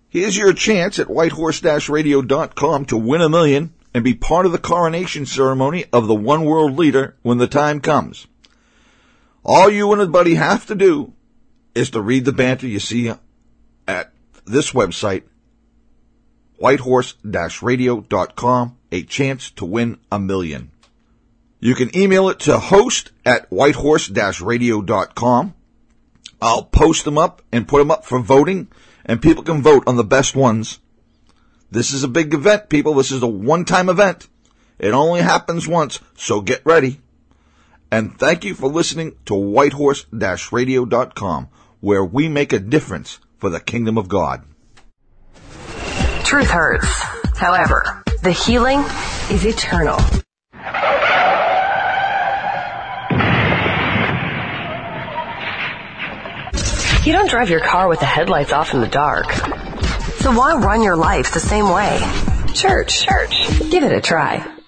Here's your chance at whitehorse-radio.com to win $1 million and be part of the coronation ceremony of the one world leader when the time comes. All you and a buddy have to do is to read the banter you see at this website, whitehorse-radio.com, a chance to win $1 million. You can email it to host@whitehorse-radio.com. I'll post them up and put them up for voting, and people can vote on the best ones. This is a big event, people. This is a one-time event. It only happens once, so get ready. And thank you for listening to whitehorse-radio.com, where we make a difference for the kingdom of God. Truth hurts. However, the healing is eternal. You don't drive your car with the headlights off in the dark. So why run your life the same way? Church. Give it a try.